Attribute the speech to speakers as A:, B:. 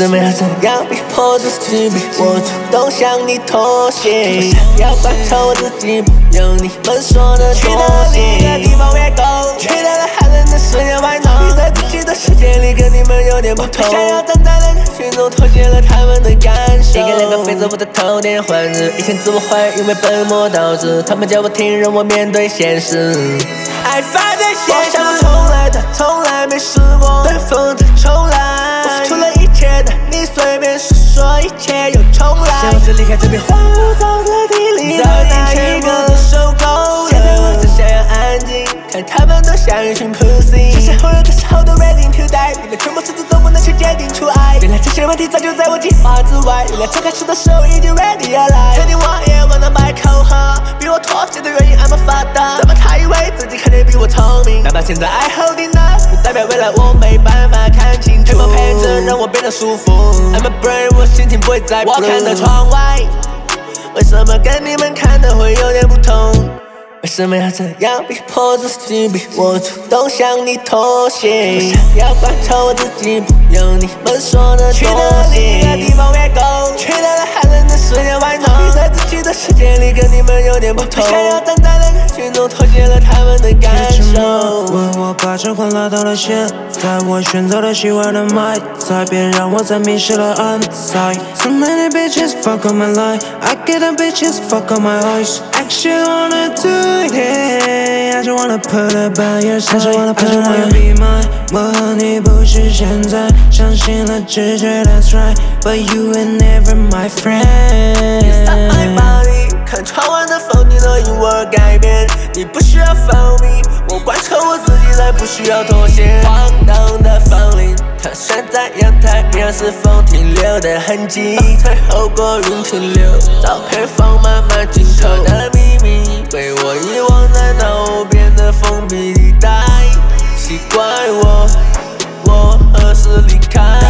A: 什么要这样逼迫自己，逼我主动向你妥协？我想要观察我自己，不用你们说的妥协。去到了另一个地方越狗，去到了寒冷的世界外头，你在自己的世界里跟你们有点不同。想要站在人群中妥协了他们的感受。一个两个飞走我的头点换日，以前自我怀疑因为本末倒置，他们叫我听，让我面对现实。爱放在现实，我想重来，但从来没试过对风再重来。我付出了一切，但你随便说一切又重来。想着离开这片荒芜的地里，找哪一个受够了？现在我只想要安静，看他们都像一群 pussy。这些后人的时候都 ready to die， 你们全部甚至都不能去界定出爱。原来这些问题早就在我计划之外，原来最开始的时候已经 ready 要来。肯定我也忘了买口号，逼我妥协的原因 I'm a father。怎么他以为自己肯定比我聪明？哪怕现在 I holding up， 不代表未来我没办法看清楚。黑猫陪着让我变得舒服 ，I'm a brave， 我心情不会再 blue。我看到窗外，为什么跟你们看的会有点不同？为什么要这样逼迫自己，逼我主动向你妥协？我想要观察我自己，不用你们说的妥协。去到了另一个地方越狗，去到了寒冷的世界外头，你在自己的世界里跟你们有点不同。想要站在人群中妥协了他们的感受。
B: 问我把这换来到了现在，我选择了习惯的卖菜，别让我再迷失了安塞。So many bitches fuck on my line, I get the bitches fuck on my eyes. Actually wanna do it, I just wanna put it by your side. I just wanna be mine. 我和你不是现在，相信了直觉 that's right, but you ain't never my friend.
A: It's not my body， 看窗外的风景都因我而改变。你不需要 follow me， 我观察我自己来，不需要妥协。晃荡的风铃，它拴在阳台，依然是风停留的痕迹。退后过云停留，照片放慢慢镜头的秘密，被我遗忘在脑边的封闭地带。奇怪我何时离开？